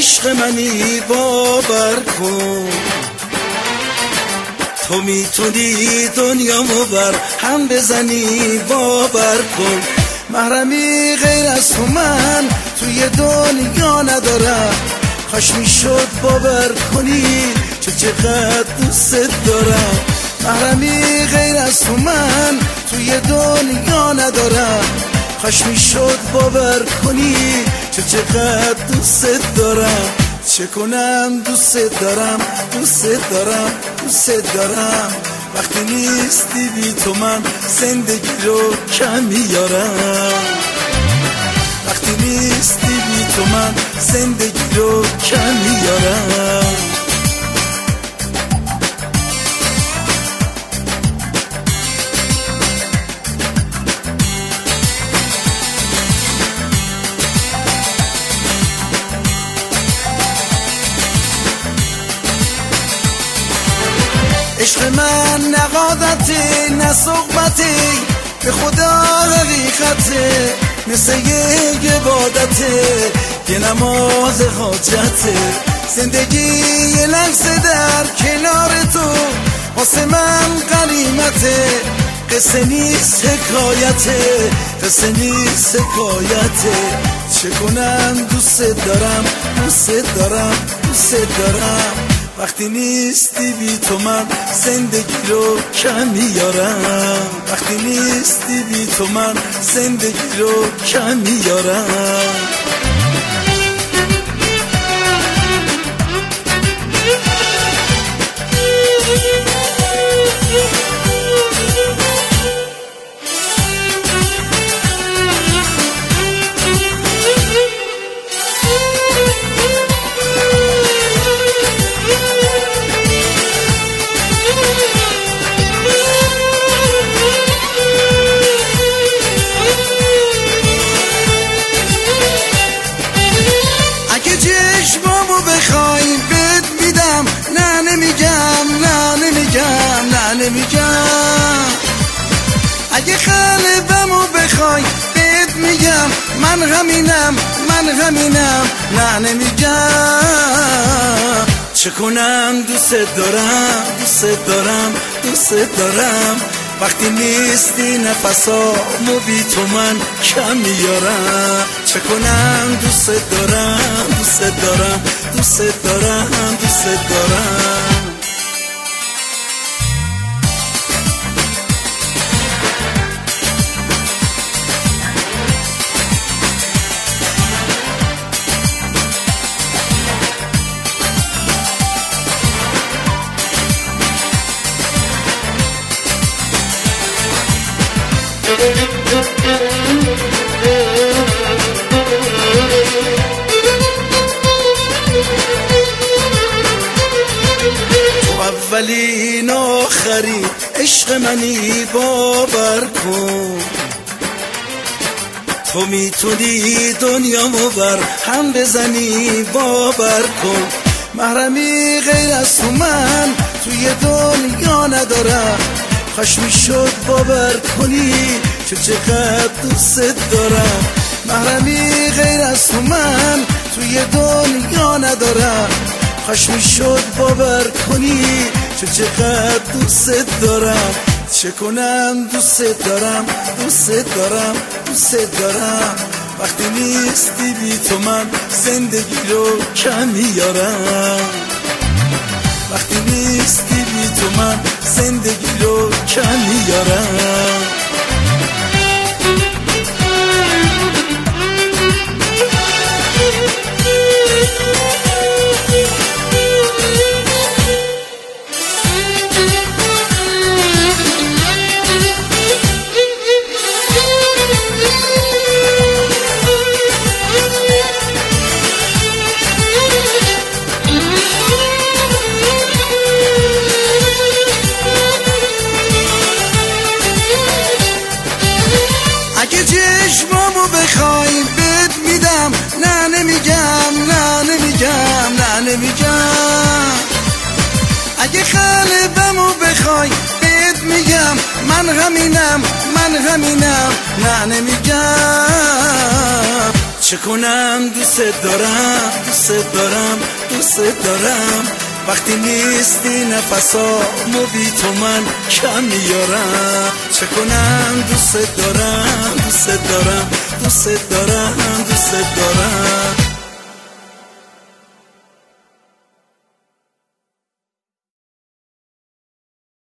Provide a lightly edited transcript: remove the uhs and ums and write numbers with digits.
عشق منی باور کن، تو میتونی دنیامو بر هم بزنی باور کن. محرمی غیر از تو من توی دنیا ندارم، کاش میشد باور کنی چقدر دوست دارم. محرمی غیر از تو من توی دنیا ندارم، کاش میشد باور کنی چقدر دوست دارم. چه کنم دوست دارم، دوست دارم، دوست دارم. وقتی نیستی بی تو من زندگی رو کم میارم، وقتی نیستی بی تو من زندگی رو کم میارم. عشق من نقادتی نه صحبتی، به خدا حقیقته، مثل یک عبادته، یه نماز حاجته. زندگی یه لحظه در کنار تو واسه من غنیمته، قصه نیست حکایته، قصه نیست حکایته. چه کنم دوست دارم، دوست دارم، دوست دارم. وقتی نیستی بی تو من زندگی رو کم میارم، وقتی نیستی بی تو من زندگی رو کم میارم. بخوای بهت میدم، نه نمیگم، نه نمیگم، نه نمیگم. اگه قلبمو بخوای بهت میگم، من همینم، من همینم، نه نمیگم. چه کنم دوست دارم، دوست دارم، دوست دارم. وقتی نیستی نفسامو بی تو من کم میارم. چه کنم دوست دارم، دوست دارم، دوست دارم، دوست دارم. تو اولین آخری عشق منی باور کن، تو میتونی دنیامو بر هم بزنی باور کن. محرمی غیر از تو من توی دنیا ندارم، کاش میشد باور کنی چقدر دوست دارم. محرمی غیر از تو من توی دنیا ندارم، کاش میشد باور کنی چقدر دوست دارم. چه کنم دوست دارم، دوست دارم، دوست دارم. وقتی نیستی بی تو من زندگی رو کم میارم، وقتی نیستی بی تو من زندگی رو کم میارم. چشمامو بخوای بهت میدم، نه نمیگم، نه نمیگم، نه نمیگم. اگه قلبمو بخوای بهت میگم، من همینم، من همینم، نه نمیگم. چه کنم دوست دارم دوست دارم دوست دارم وقتی نیستی نفسامو بی تو من کم میارم چه کنم دوست دارم دوست دارم دوست دارم دوست دارم